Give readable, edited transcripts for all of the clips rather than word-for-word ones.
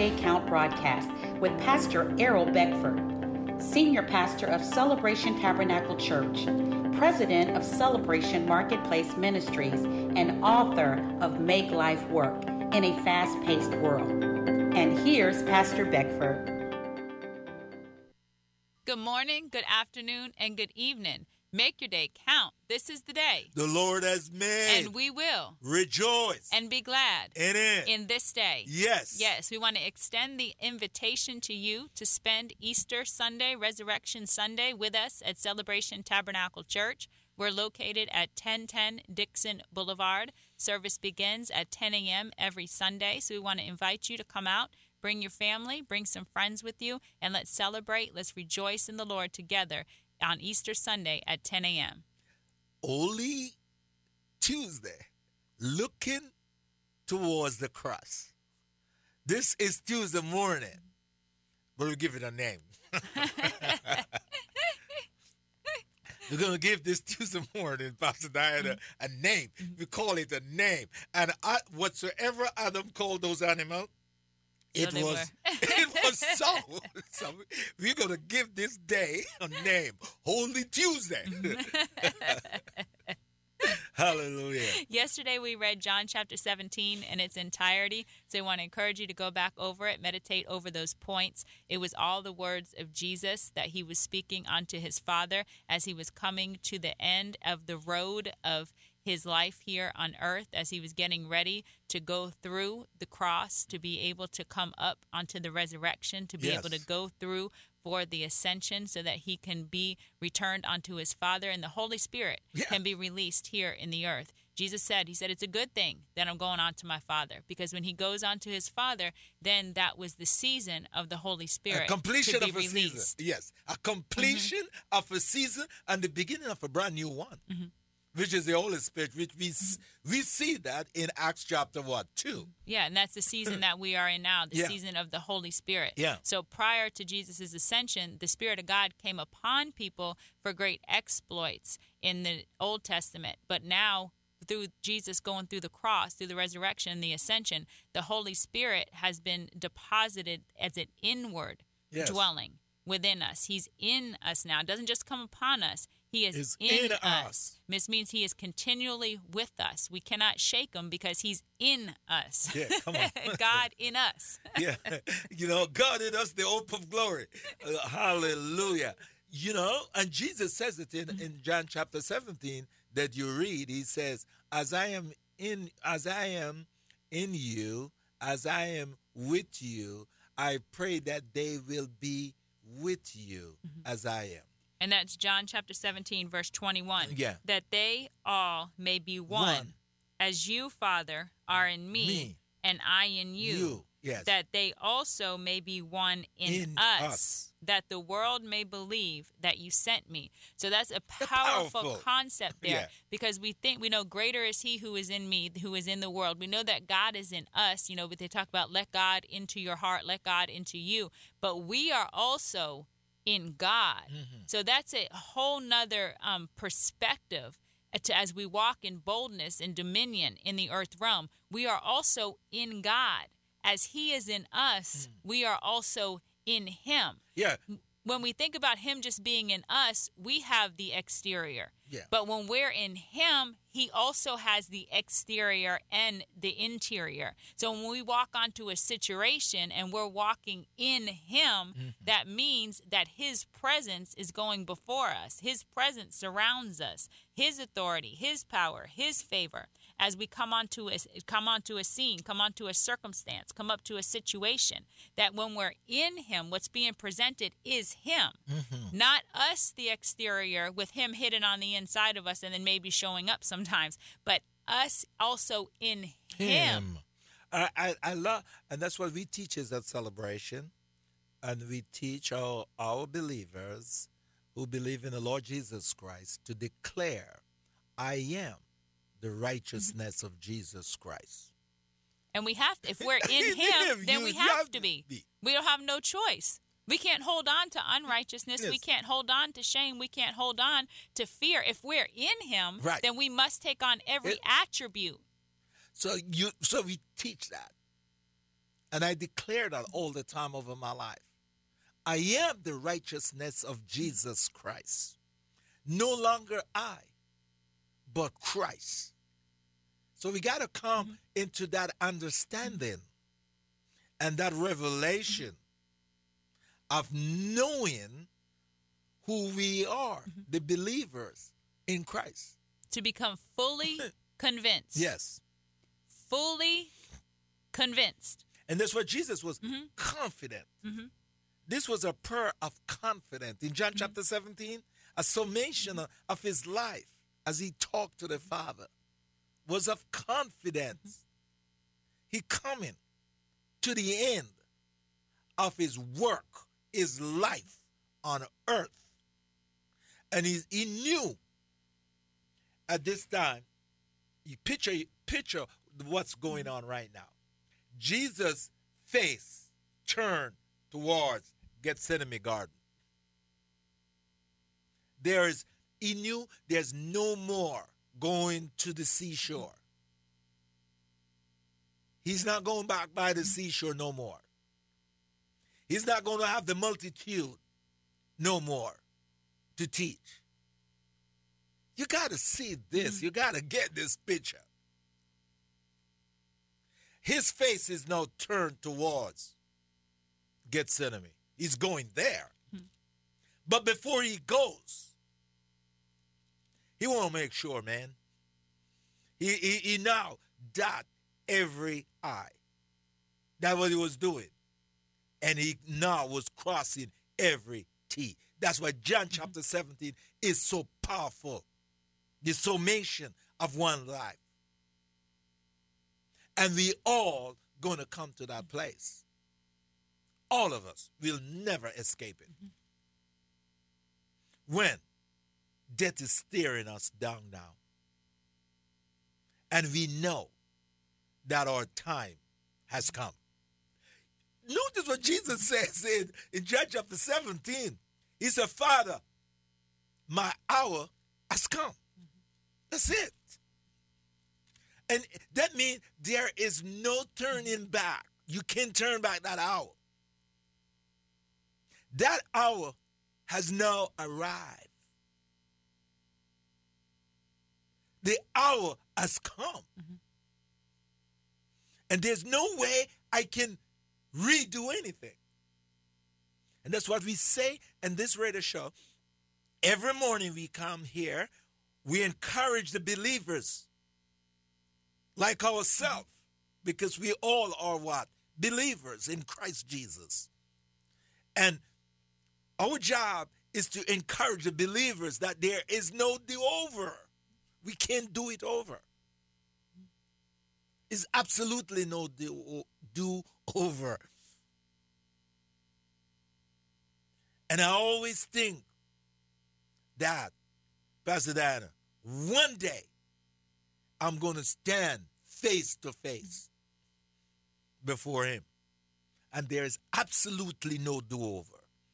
Day Count broadcast with Pastor Errol Beckford, Senior Pastor of Celebration Tabernacle Church, President of Celebration Marketplace Ministries, and author of Make Life Work in a Fast-Paced World. And here's Pastor Beckford. Good morning, good afternoon, and good evening. Make your day count. This is the day the Lord has made. And we will rejoice and be glad in this day. Yes. Yes, we want to extend the invitation to you to spend Easter Sunday, Resurrection Sunday with us at Celebration Tabernacle Church. We're located at 1010 Dixon Boulevard. Service begins at 10 a.m. every Sunday, so we want to invite you to come out. Bring your family, bring some friends with you, and let's celebrate, let's rejoice in the Lord together on Easter Sunday at 10 a.m. Holy Tuesday, looking towards the cross. This is Tuesday morning, but we'll give it a name. We're going to give this Tuesday morning, Pastor Diana, a name. We call it a name. And whatsoever Adam called those animals, it was so. So we're going to give this day a name, Holy Tuesday. Hallelujah. Yesterday we read John chapter 17 in its entirety, so I want to encourage you to go back over it, meditate over those points. It was all the words of Jesus that he was speaking unto his Father as he was coming to the end of the road of his life here on earth, as he was getting ready to go through the cross, to be able to come up onto the resurrection, to be able to go through for the ascension so that he can be returned unto his Father, and the Holy Spirit can be released here in the earth. Jesus said, it's a good thing that I'm going on to my Father, because when he goes on to his Father, then that was the season of the Holy Spirit. A completion to be of a released. season. Yes, a completion of a season and the beginning of a brand new one. Which is the Holy Spirit, which we see that in Acts chapter 2. Yeah, and that's the season that we are in now, the season of the Holy Spirit. Yeah. So prior to Jesus' ascension, the Spirit of God came upon people for great exploits in the Old Testament. But now, through Jesus going through the cross, through the resurrection and the ascension, the Holy Spirit has been deposited as an inward dwelling within us. He's in us now. It doesn't just come upon us. He is in us. This means he is continually with us. We cannot shake him because he's in us. Yeah, come on. God in us. God in us, the hope of glory. Hallelujah. And Jesus says it in John chapter 17 that you read. He says, as I am in you, as I am with you, I pray that they will be with you as I am. And that's John chapter 17, verse 21. Yeah. That they all may be one, as you, Father, are in me and I in you. Yes. That they also may be one in us, that the world may believe that you sent me. So that's a powerful concept there, because we know greater is he who is in me, who is in the world. We know that God is in us, but they talk about let God into your heart, let God into you. But we are also in God. So that's a whole nother perspective as we walk in boldness and dominion in the earth realm. We are also in God. As he is in us, we are also in him. Yeah. When we think about him just being in us, we have the exterior. Yeah. But when we're in him, he also has the exterior and the interior. So when we walk onto a situation and we're walking in him, that means that his presence is going before us. His presence surrounds us. His authority, his power, his favor. As we come onto a scene, come onto a circumstance, come up to a situation, that when we're in him, what's being presented is him, not us, the exterior, with him hidden on the inside of us and then maybe showing up sometimes, but us also in him. I love, and that's what we teach is that celebration, and we teach our believers who believe in the Lord Jesus Christ to declare, I am the righteousness of Jesus Christ. And we have to, if we're in him, then we have to be. We don't have no choice. We can't hold on to unrighteousness. Yes. We can't hold on to shame. We can't hold on to fear. If we're in him, right, then we must take on every attribute. So we teach that. And I declare that all the time over my life. I am the righteousness of Jesus Christ. No longer I, but Christ. So we got to come into that understanding and that revelation of knowing who we are, the believers in Christ. To become fully convinced. Yes. Fully convinced. And that's what Jesus was, confident. This was a prayer of confidence. In John chapter 17, a summation of his life as he talked to the Father was of confidence. He coming to the end of his work, his life on earth. And he knew at this time, you picture what's going on right now. Jesus' face turned towards Gethsemane Garden. He knew there's no more going to the seashore. He's not going back by the seashore no more. He's not going to have the multitude no more to teach. You got to see this. You got to get this picture. His face is now turned towards Gethsemane. He's going there. But before he goes, he want to make sure, man. He now dot every I. That's what he was doing. And he now was crossing every T. That's why John chapter 17 is so powerful. The summation of one life. And we all going to come to that place. All of us will never escape it. When death is staring us down now. And we know that our time has come. Notice what Jesus says in John chapter 17. He said, Father, my hour has come. That's it. And that means there is no turning back. You can't turn back that hour. That hour has now arrived. The hour has come. And there's no way I can redo anything. And that's what we say in this radio show. Every morning we come here, we encourage the believers like ourselves, because we all are what? Believers in Christ Jesus. And our job is to encourage the believers that there is no do-over. We can't do it over. It's absolutely no do-over. And I always think that, Pastor Diana, one day I'm going to stand face to face before him. And there is absolutely no do-over.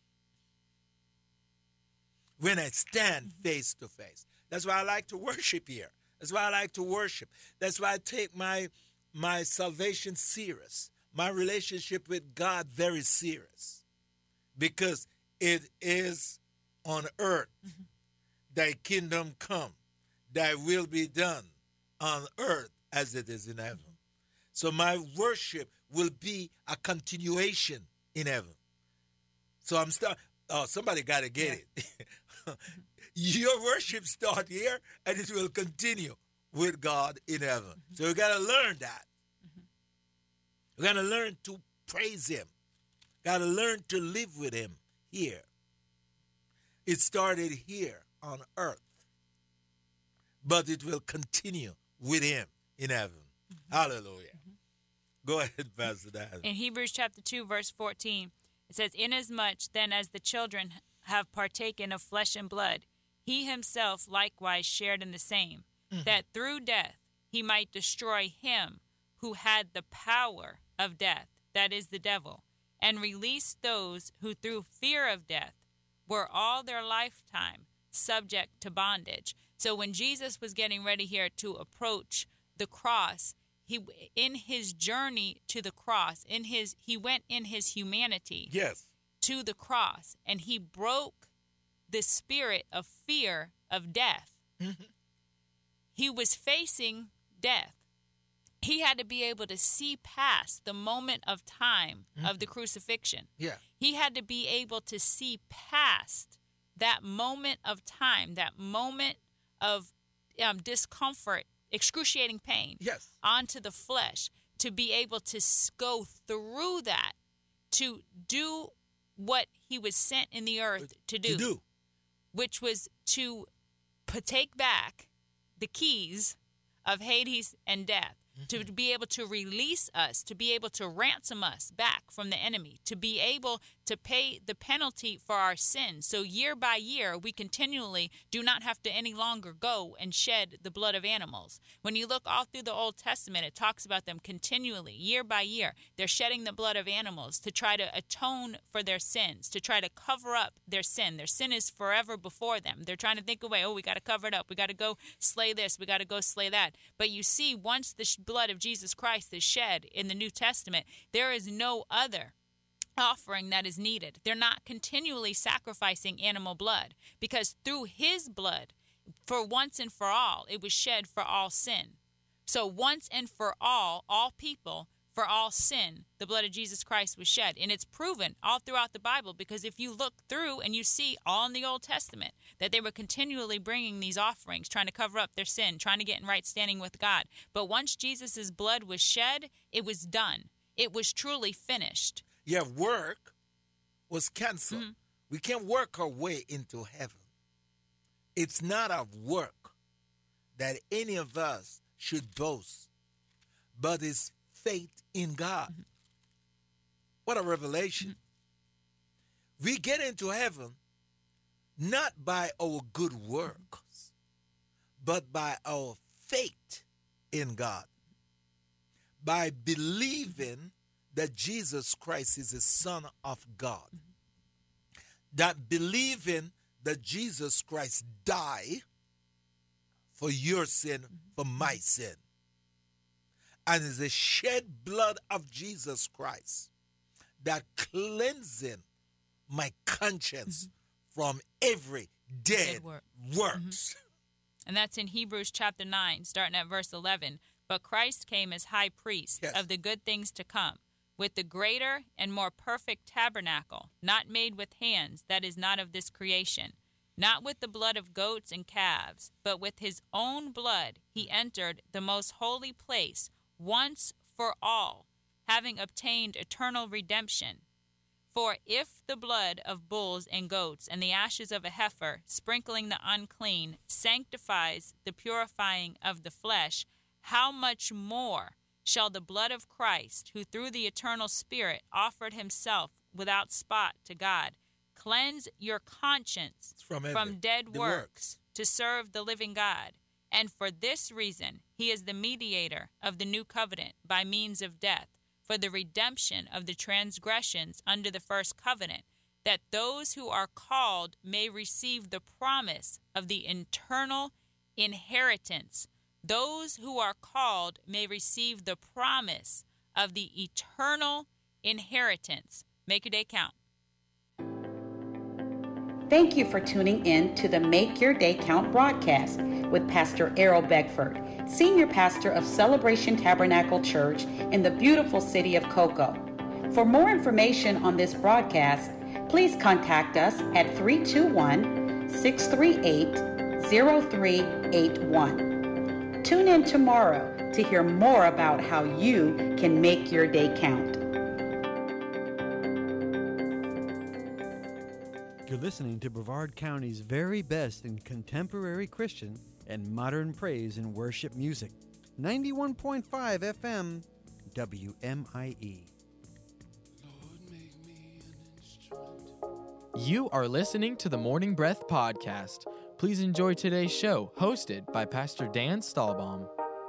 When I stand face to face. That's why I like to worship here. That's why I like to worship. That's why I take my salvation serious. My relationship with God very serious. Because it is on earth. Thy kingdom come. Thy will be done on earth as it is in heaven. So my worship will be a continuation in heaven. So somebody got to get it. Your worship start here and it will continue with God in heaven. So we got to learn that. We got to learn to praise him. Got to learn to live with him here. It started here on earth, but it will continue with him in heaven. Hallelujah. Go ahead, Pastor Dan. In Hebrews chapter 2, verse 14, it says, Inasmuch then as the children have partaken of flesh and blood, he himself likewise shared in the same, that through death he might destroy him who had the power of death, that is the devil, and release those who through fear of death were all their lifetime subject to bondage. So when Jesus was getting ready here to approach the cross, in his journey to the cross, he went in his humanity to the cross, and he broke the spirit of fear of death. Mm-hmm. He was facing death. He had to be able to see past the moment of time of the crucifixion. Yeah. He had to be able to see past that moment of time, that moment of discomfort, excruciating pain, onto the flesh, to be able to go through that, to do what he was sent in the earth to do. Which was to take back the keys of Hades and death, to be able to release us, to be able to ransom us back from the enemy, to be able to pay the penalty for our sins. So year by year, we continually do not have to any longer go and shed the blood of animals. When you look all through the Old Testament, it talks about them continually, year by year. They're shedding the blood of animals to try to atone for their sins, to try to cover up their sin. Their sin is forever before them. They're trying to think away, we got to cover it up. We got to go slay this. We got to go slay that. But you see, once the blood of Jesus Christ is shed in the New Testament, there is no other offering that is needed. They're not continually sacrificing animal blood, because through his blood, for once and for all, it was shed for all sin. So once and for all people, for all sin, the blood of Jesus Christ was shed. And it's proven all throughout the Bible, because if you look through and you see all in the Old Testament that they were continually bringing these offerings, trying to cover up their sin, trying to get in right standing with God. But once Jesus' blood was shed, it was done. It was truly finished. Yeah, work was canceled. Mm-hmm. We can't work our way into heaven. It's not of work that any of us should boast, but it's faith in God. Mm-hmm. What a revelation. Mm-hmm. We get into heaven not by our good works, but by our faith in God. By believing that Jesus Christ is the Son of God. That believing that Jesus Christ died for your sin, for my sin. And it's the shed blood of Jesus Christ that cleansing my conscience from every dead works. And that's in Hebrews chapter 9, starting at verse 11. But Christ came as high priest of the good things to come, with the greater and more perfect tabernacle, not made with hands, that is not of this creation, not with the blood of goats and calves, but with his own blood he entered the most holy place once for all, having obtained eternal redemption. For if the blood of bulls and goats and the ashes of a heifer, sprinkling the unclean, sanctifies the purifying of the flesh, how much more shall the blood of Christ, who through the eternal Spirit offered himself without spot to God, cleanse your conscience from dead works to serve the living God? And for this reason he is the mediator of the new covenant by means of death, for the redemption of the transgressions under the first covenant, that those who are called may receive the promise of the eternal inheritance. Those who are called may receive the promise of the eternal inheritance. Make your day count. Thank you for tuning in to the Make Your Day Count broadcast with Pastor Errol Beckford, Senior Pastor of Celebration Tabernacle Church in the beautiful city of Cocoa. For more information on this broadcast, please contact us at 321-638-0381. Tune in tomorrow to hear more about how you can make your day count. You're listening to Brevard County's very best in contemporary Christian and modern praise and worship music. 91.5 FM, WMIE. You are listening to the Morning Breath Podcast. Please enjoy today's show, hosted by Pastor Dan Stahlbaum.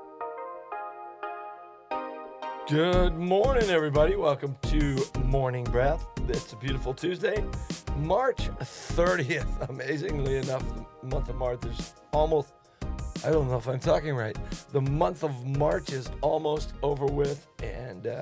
Good morning, everybody. Welcome to Morning Breath. It's a beautiful Tuesday, March 30th. Amazingly enough, the month of March is almost I don't know if I'm talking right. The month of March is almost over with, and